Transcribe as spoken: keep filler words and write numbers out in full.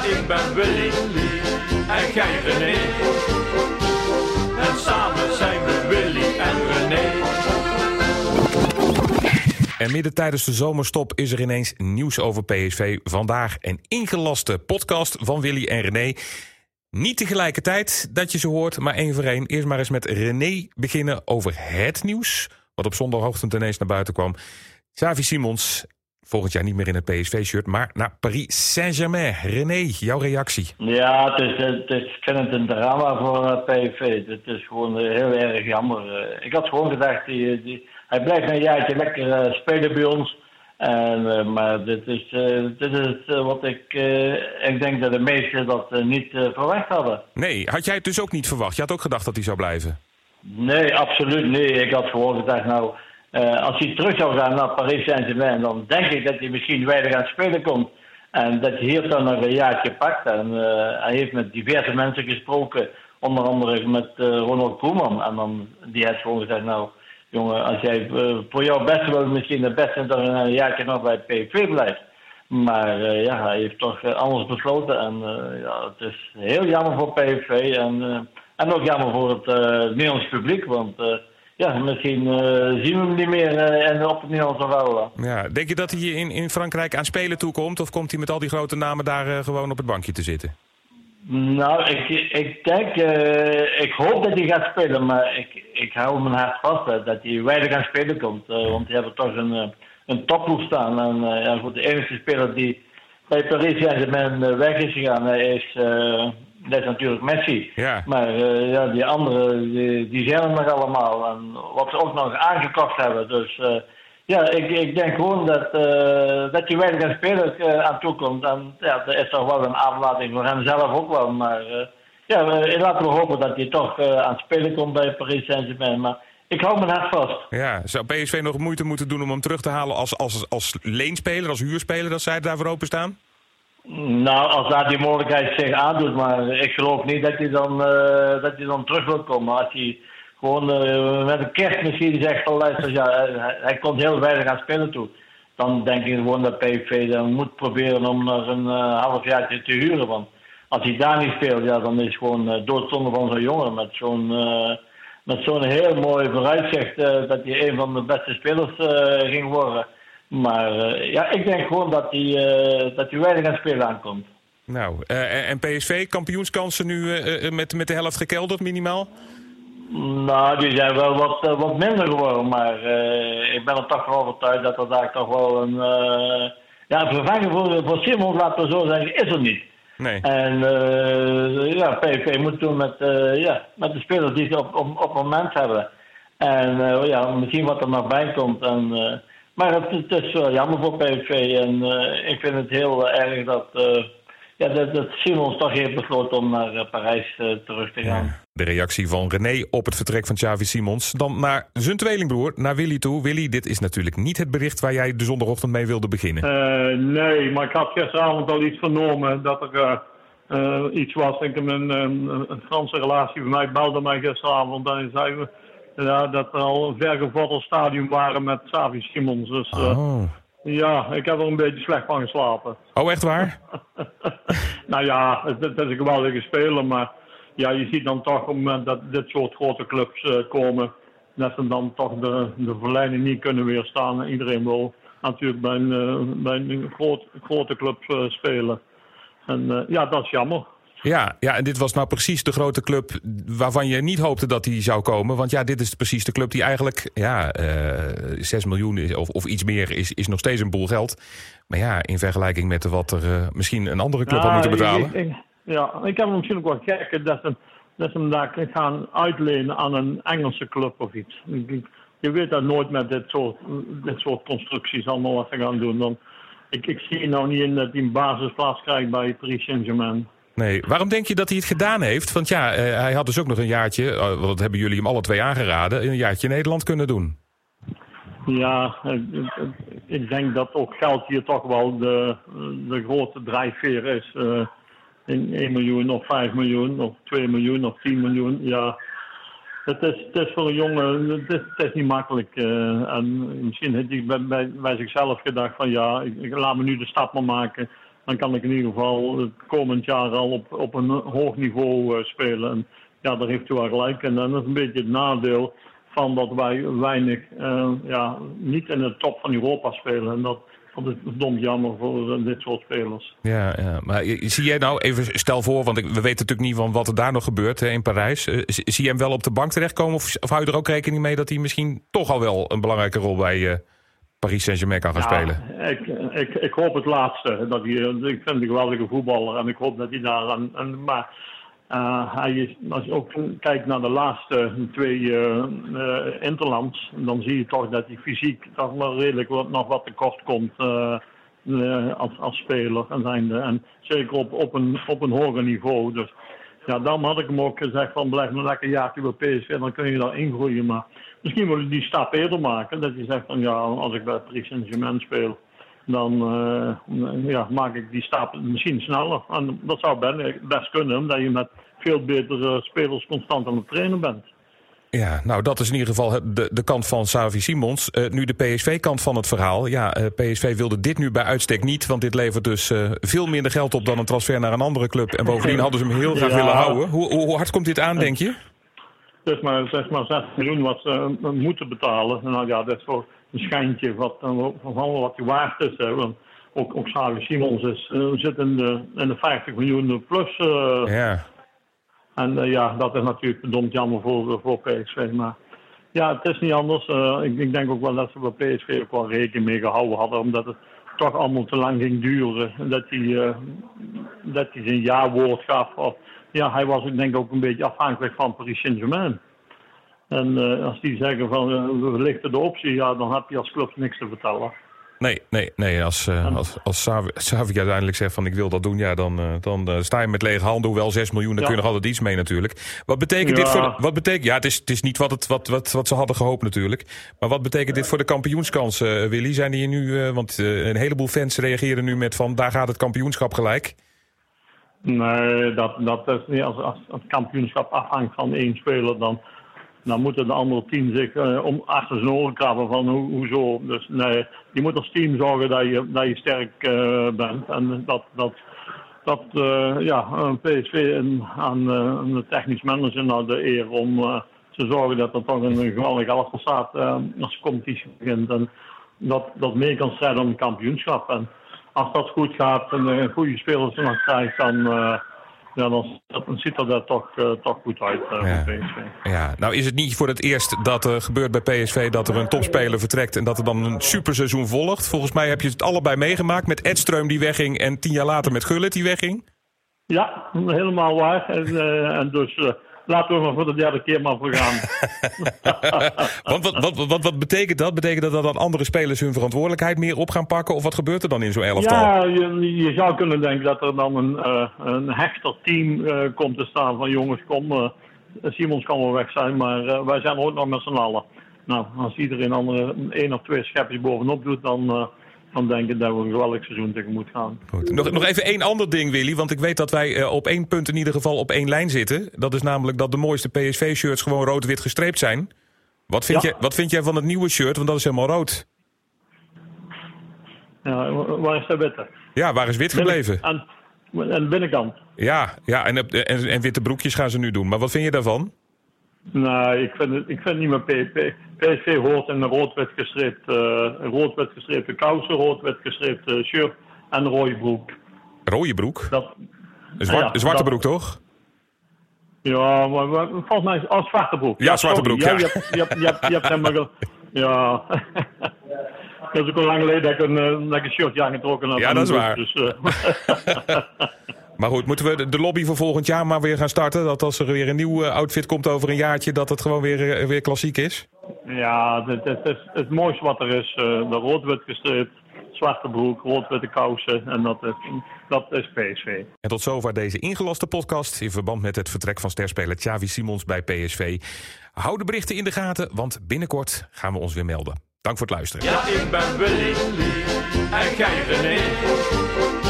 ik ben Willy en jij René. En samen zijn we Willy en René. En midden tijdens de zomerstop is er ineens nieuws over P S V. Vandaag een ingelaste podcast van Willy en René. Niet tegelijkertijd dat je ze hoort, maar één voor één. Eerst maar eens met René beginnen over het nieuws, wat op zondagochtend ineens naar buiten kwam. Xavi Simons, volgend jaar niet meer in het P S V-shirt, maar naar Paris Saint-Germain. René, jouw reactie? Ja, het is, het is, ik vind het een drama voor P S V. Het is gewoon heel erg jammer. Ik had gewoon gedacht, die, die, hij blijft een jaartje lekker uh, spelen bij ons. En, uh, maar dit is, uh, dit is uh, wat ik... Uh, ik denk dat de meesten dat uh, niet uh, verwacht hadden. Nee, had jij het dus ook niet verwacht? Je had ook gedacht dat hij zou blijven? Nee, absoluut niet. Ik had gewoon gedacht, nou... Uh, als hij terug zou gaan naar Paris Saint-Germain, dan denk ik dat hij misschien weinig aan het spelen komt. En dat hij hier dan nog een jaartje pakt. En uh, hij heeft met diverse mensen gesproken, onder andere met uh, Ronald Koeman. En dan, die heeft gewoon gezegd, nou jongen, als jij uh, voor jouw beste wil misschien het beste dat een jaartje nog bij P S V blijft. Maar uh, ja, hij heeft toch uh, anders besloten. En uh, ja, het is heel jammer voor P S V en, uh, en ook jammer voor het uh, Nederlands publiek, want... Uh, Ja, misschien uh, zien we hem niet meer uh, en op het Nederlandse vrouwen. Ja, denk je dat hij in, in Frankrijk aan spelen toekomt? Of komt hij met al die grote namen daar uh, gewoon op het bankje te zitten? Nou, ik, ik denk, uh, ik hoop dat hij gaat spelen, maar ik, ik hou mijn hart vast uh, dat hij weinig aan spelen komt. Uh, want die hebben toch een, uh, een topploeg staan. En uh, ja, goed, de enige speler die bij Paris Saint-Germain uh, weg is gegaan uh, is... Uh, Dat is natuurlijk Messi. Ja. Maar uh, ja, die anderen, die, die zijn er nog allemaal. En wat ze ook nog aangekocht hebben. Dus uh, ja, ik, ik denk gewoon dat, uh, dat je weinig aan spelers uh, aan toekomt. En ja, dat is toch wel een aflating voor hem zelf ook wel. Maar uh, ja, uh, laten we hopen dat hij toch uh, aan het spelen komt bij Paris Saint-Germain. Maar ik hou mijn hart vast. Ja, zou P S V nog moeite moeten doen om hem terug te halen als, als, als leenspeler, als huurspeler, dat zij daarvoor openstaan? Nou, als daar die mogelijkheid zich aandoet, maar ik geloof niet dat hij dan, uh, dat hij dan terug wil komen. Als hij gewoon uh, met een kerst misschien zegt van luister, ja, hij, hij komt heel weinig aan spelen toe. Dan denk ik gewoon dat P S V dan moet proberen om nog een uh, half jaar te huren. Want als hij daar niet speelt, ja, dan is het gewoon uh, doodzonde van zo'n jongen met zo'n uh, met zo'n heel mooi vooruitzicht uh, dat hij een van de beste spelers uh, ging worden. Maar uh, ja, ik denk gewoon dat hij, uh, dat hij weinig aan spelen aankomt. Nou, uh, en P S V, kampioenskansen nu uh, met, met de helft gekelderd minimaal? Nou, die zijn wel wat, uh, wat minder geworden. Maar uh, ik ben er toch van overtuigd dat er daar toch wel een... Uh, ja, een vervanger voor, voor Simons, laten we zo zeggen, is er niet. Nee. En uh, ja, P S V moet doen met, uh, ja, met de spelers die ze op, op, op het moment hebben. En uh, ja, misschien wat er nog bij komt. En... Uh, Maar het, het is wel jammer voor P S V en uh, ik vind het heel uh, erg dat, uh, ja, dat, dat Simons toch heeft besloten om naar uh, Parijs uh, terug te gaan. Ja. De reactie van René op het vertrek van Xavi Simons. Dan naar zijn tweelingbroer, naar Willy toe. Willy, dit is natuurlijk niet het bericht waar jij de zondagochtend mee wilde beginnen. Uh, nee, maar ik had gisteravond al iets vernomen dat er uh, uh, iets was. Ik heb een, een, een Franse relatie bij mij belde mij gisteravond en zei we... Ja, dat er al een vergevorderd stadium waren met Xavi Simons. Dus uh, oh. ja, ik heb er een beetje slecht van geslapen. Oh, echt waar? Nou ja, het, het is een geweldige speler, maar ja, je ziet dan toch op het moment dat dit soort grote clubs uh, komen, dat ze dan toch de, de verleiding niet kunnen weerstaan. Iedereen wil natuurlijk bij een, uh, bij een groot, grote club uh, spelen. En uh, ja, dat is jammer. Ja, ja, en dit was nou precies de grote club waarvan je niet hoopte dat die zou komen. Want ja, dit is precies de club die eigenlijk, ja, uh, zes miljoen is, of, of iets meer is, is nog steeds een boel geld. Maar ja, in vergelijking met wat er uh, misschien een andere club ja, had moeten betalen. Ik, ik, ja, ik heb hem misschien ook wel gek dat ze, dat ze hem daar gaan uitlenen aan een Engelse club of iets. Ik, je weet dat nooit met dit soort, dit soort constructies allemaal wat ze gaan doen. Dan, ik, ik zie nou niet in dat hij een basisplaats krijgt bij Paris Saint-Germain. Nee, waarom denk je dat hij het gedaan heeft? Want ja, uh, hij had dus ook nog een jaartje, uh, want dat hebben jullie hem alle twee aangeraden, een jaartje in Nederland kunnen doen. Ja, ik, ik denk dat ook geld hier toch wel de, de grote drijfveer is. Uh, in één miljoen of vijf miljoen of twee miljoen of tien miljoen. Ja, het is, het is voor een jongen, het is, het is niet makkelijk. Uh, en misschien heeft hij bij, bij, bij zichzelf gedacht van ja, ik, ik laat me nu de stap maar maken. dan kan ik in ieder geval het komend jaar al op, op een hoog niveau uh, spelen. En ja, daar heeft u wel gelijk. En dat is een beetje het nadeel van dat wij weinig, uh, ja, niet in de top van Europa spelen. En dat, dat is verdomd jammer voor uh, dit soort spelers. Ja, ja, maar zie jij nou, even stel voor, want ik, we weten natuurlijk niet van wat er daar nog gebeurt hè, in Parijs. Uh, zie je hem wel op de bank terechtkomen of, of hou je er ook rekening mee dat hij misschien toch al wel een belangrijke rol bij uh, Paris Saint-Germain kan gaan ja, spelen? Ik, ik, ik hoop het laatste. Dat hij, ik vind een geweldige voetballer en ik hoop dat hij daar aan... En, maar uh, hij is, als je ook kijkt naar de laatste twee uh, uh, interlands, dan zie je toch dat hij fysiek toch wel redelijk wat, nog wat tekort komt uh, uh, als, als speler. En, zijnde, en zeker op, op, een, op een hoger niveau. Dus ja, dan had ik hem ook gezegd van blijf nog lekker jaartje bij P S V, dan kun je daar ingroeien. Maar misschien wil je die stap eerder maken. Dat je zegt van ja, als ik bij Paris Saint-Germain speel, dan uh, ja, maak ik die stap misschien sneller. En dat zou best kunnen, omdat je met veel betere spelers constant aan het trainen bent. Ja, nou dat is in ieder geval de, de kant van Xavi Simons. Uh, nu de P S V-kant van het verhaal. Ja, uh, P S V wilde dit nu bij uitstek niet, want dit levert dus uh, veel minder geld op dan een transfer naar een andere club. En bovendien hadden ze hem heel graag ja. willen houden. Hoe, hoe, hoe hard komt dit aan, denk je? Het is maar, zeg maar zes miljoen wat ze uh, moeten betalen. Nou ja, dat is voor een schijntje wat, uh, van wat hij waard is. Hè. Want ook, ook Xavi Simons is, uh, zit in de, in de vijftig miljoen plus. Uh, ja. En uh, ja, dat is natuurlijk verdomd jammer voor, voor P S V. Maar ja, het is niet anders. Uh, ik, ik denk ook wel dat ze bij P S V ook wel rekening mee gehouden hadden. Omdat het toch allemaal te lang ging duren. Dat hij, uh, dat hij zijn ja-woord gaf. Of, ja, hij was ik denk ook een beetje afhankelijk van Paris Saint-Germain. En uh, als die zeggen van uh, we lichten de optie, ja, dan heb je als club niks te vertellen. Nee, nee, nee. Als, uh, als, als Xavi uiteindelijk zegt van ik wil dat doen, ja, dan, uh, dan uh, sta je met lege handen. Hoewel zes miljoen, dan ja. kun je nog altijd iets mee natuurlijk. Wat betekent ja. dit voor... Wat betekent, ja, het is, het is niet wat, het, wat, wat, wat ze hadden gehoopt natuurlijk. Maar wat betekent dit voor de kampioenskansen, uh, Willy? Zijn die nu... Uh, want uh, een heleboel fans reageren nu met van daar gaat het kampioenschap gelijk. Nee, dat, dat is niet. Als, als het kampioenschap afhangt van één speler, dan... Dan moeten de andere team zich uh, om achter zijn oren krabben van ho- hoezo. Dus nee, je moet als team zorgen dat je, dat je sterk uh, bent. En dat, dat, dat uh, ja, P S V en aan uh, de technisch manager nou de eer om uh, te zorgen dat er toch een geweldig elftal staat uh, als de competitie begint. En dat, dat mee kan strijden om het kampioenschap. En als dat goed gaat en uh, goede spelers er nog krijgt, dan... Uh, Ja, dan, dan ziet er dat toch, uh, toch goed uit uh, ja. bij P S V. Ja, nou is het niet voor het eerst dat er gebeurt bij P S V dat er een topspeler vertrekt en dat er dan een superseizoen volgt. Volgens mij heb je het allebei meegemaakt met Edström die wegging en tien jaar later met Gullit die wegging. Ja, helemaal waar. En, uh, en dus uh, laten we maar voor de derde keer maar voor gaan. Want wat, wat, wat, wat betekent dat? Betekent dat dat dan andere spelers hun verantwoordelijkheid meer op gaan pakken? Of wat gebeurt er dan in zo'n elftal? Ja, je, je zou kunnen denken dat er dan een, uh, een hechter team uh, komt te staan van jongens, kom, uh, Simons kan wel weg zijn, maar uh, wij zijn ook nog met z'n allen. Nou, als iedereen dan uh, één of twee schepjes bovenop doet, dan... Uh, dan denk ik dat we een geweldig seizoen tegemoet gaan. Goed. Nog, nog even één ander ding, Willy. Want ik weet dat wij uh, op één punt in ieder geval op één lijn zitten. Dat is namelijk dat de mooiste P S V-shirts gewoon rood-wit gestreept zijn. Wat vind, ja. jij, wat vind jij van het nieuwe shirt? Want dat is helemaal rood. Ja, waar is de witte? Ja, waar is wit gebleven? Aan, aan de binnenkant. Ja, ja en, en, en witte broekjes gaan ze nu doen. Maar wat vind je daarvan? Nee, ik vind het, ik vind niet meer P P. P S V hoort in een rood-wit gestreept, uh, rood-wit gestreepte kousen, rood-wit gestreepte shirt en een rode broek. Rode broek? Dat, een zwart, ja, een zwarte dat, broek, toch? Ja, maar, maar volgens mij is het als zwarte broek. Ja, ja zwarte broek, ja. ja. Je hebt, je hebt, je hebt, je hebt hem maar... Ja... Dat is ook al lang geleden dat ik een, uh, dat ik een shirtje aangetrokken heb. Ja, dat is broek, waar. Dus, uh... Maar goed, moeten we de lobby voor volgend jaar maar weer gaan starten? Dat als er weer een nieuw outfit komt over een jaartje, dat het gewoon weer, weer klassiek is? Ja, het, het, het, het mooiste wat er is. Uh, de rood-wit gestreept, zwarte broek, rood-witte kousen. En dat is, dat is P S V. En tot zover deze ingelaste podcast in verband met het vertrek van sterspeler Xavi Simons bij P S V. Hou de berichten in de gaten, want binnenkort gaan we ons weer melden. Dank voor het luisteren. Ja, ik ben Willy en jij René.